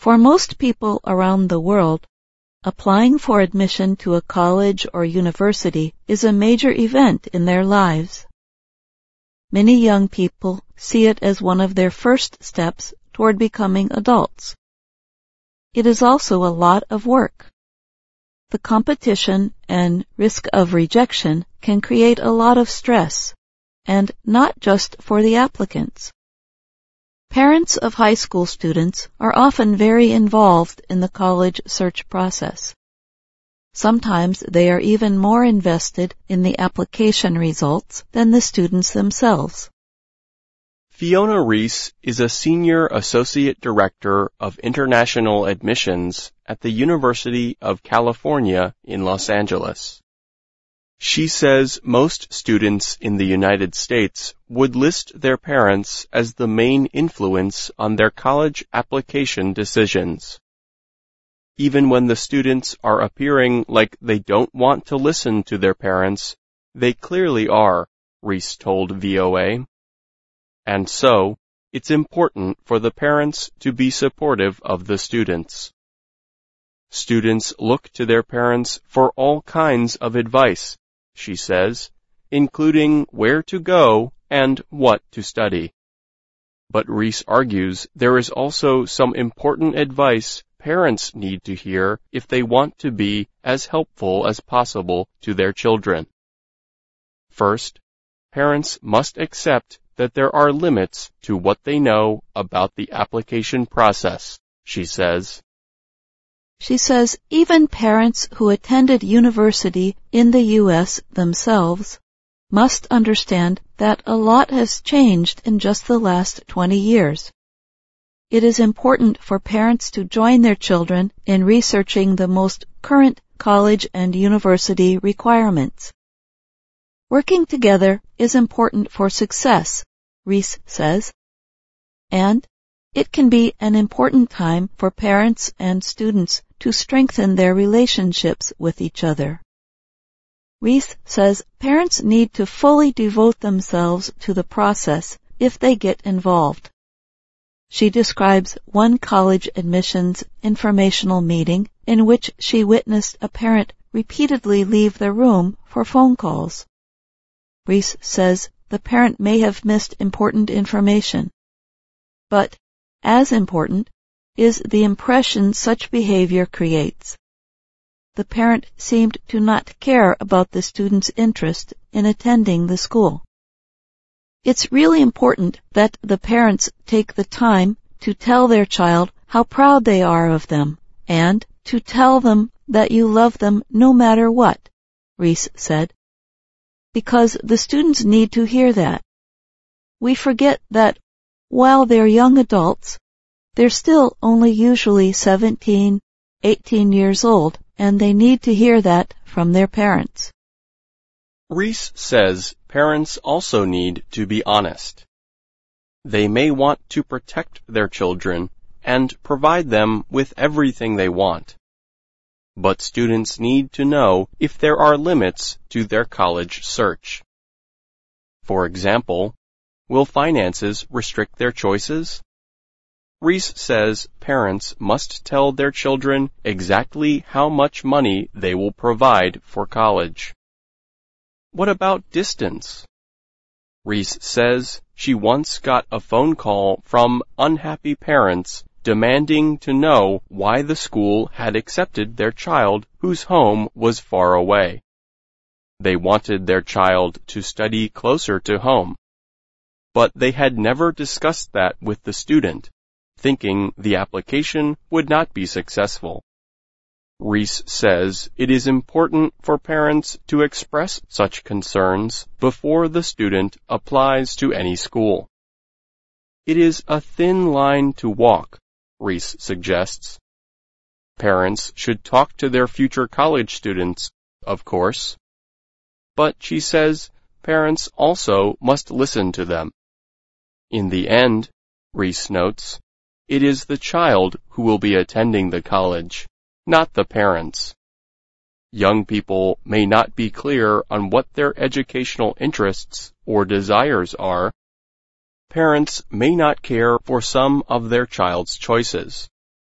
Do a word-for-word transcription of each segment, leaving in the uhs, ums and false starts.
For most people around the world, applying for admission to a college or university is a major event in their lives. Many young people see it as one of their first steps toward becoming adults. It is also a lot of work. The competition and risk of rejection can create a lot of stress, and not just for the applicants. Parents of high school students are often very involved in the college search process. Sometimes they are even more invested in the application results than the students themselves. Fiona Reese is a Senior Associate Director of International Admissions at the University of California in Los Angeles. She says most students in the United States would list their parents as the main influence on their college application decisions. Even when the students are appearing like they don't want to listen to their parents, they clearly are, Reese told V O A. And so, it's important for the parents to be supportive of the students. Students look to their parents for all kinds of advice, she says, including where to go and what to study. But Reese argues there is also some important advice parents need to hear if they want to be as helpful as possible to their children. First, parents must accept that there are limits to what they know about the application process, she says. She says even parents who attended university in the U S themselves must understand that a lot has changed in just the last twenty years. It is important for parents to join their children in researching the most current college and university requirements. Working together is important for success, Reese says, and it can be an important time for parents and students to strengthen their relationships with each other. Reese says parents need to fully devote themselves to the process if they get involved. She describes one college admissions informational meeting in which she witnessed a parent repeatedly leave the room for phone calls. Reese says the parent may have missed important information, but as important is the impression such behavior creates. The parent seemed to not care about the student's interest in attending the school. It's really important that the parents take the time to tell their child how proud they are of them and to tell them that you love them no matter what, Reese said, because the students need to hear that. We forget that while they're young adults, they're still only usually seventeen, eighteen years old, and they need to hear that from their parents. Reese says parents also need to be honest. They may want to protect their children and provide them with everything they want. But students need to know if there are limits to their college search. For example, will finances restrict their choices? Reese says parents must tell their children exactly how much money they will provide for college. What about distance? Reese says she once got a phone call from unhappy parents demanding to know why the school had accepted their child whose home was far away. They wanted their child to study closer to home, but they had never discussed that with the student, thinking the application would not be successful. Reese says it is important for parents to express such concerns before the student applies to any school. It is a thin line to walk, Reese suggests. Parents should talk to their future college students, of course. But she says parents also must listen to them. In the end, Reese notes, it is the child who will be attending the college, not the parents. Young people may not be clear on what their educational interests or desires are. Parents may not care for some of their child's choices.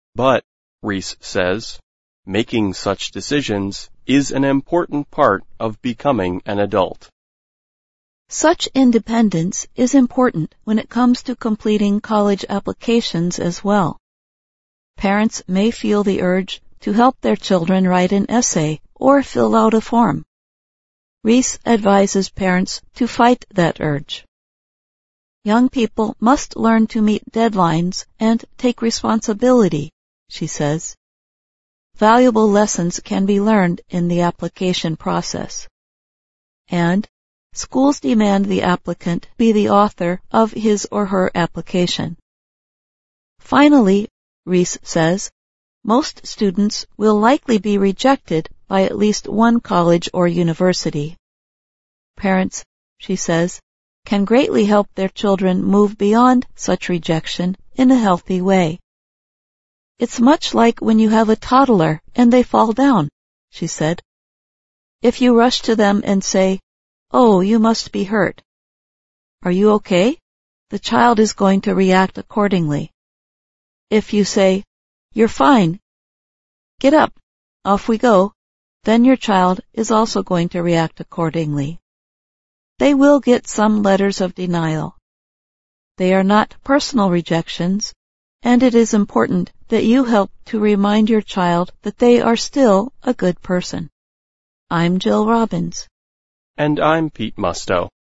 But, Rees says, making such decisions is an important part of becoming an adult. Such independence is important when it comes to completing college applications as well. Parents may feel the urge to help their children write an essay or fill out a form. Rees advises parents to fight that urge. Young people must learn to meet deadlines and take responsibility, she says. Valuable lessons can be learned in the application process. And schools demand the applicant be the author of his or her application. Finally, Rees says, most students will likely be rejected by at least one college or university. Parents, she says, can greatly help their children move beyond such rejection in a healthy way. It's much like when you have a toddler and they fall down, she said. If you rush to them and say, "Oh, you must be hurt. Are you okay?" the child is going to react accordingly. If you say, "You're fine. Get up. Off we go," then your child is also going to react accordingly. They will get some letters of denial. They are not personal rejections, and it is important that you help to remind your child that they are still a good person. I'm Jill Robbins. And I'm Pete Musto.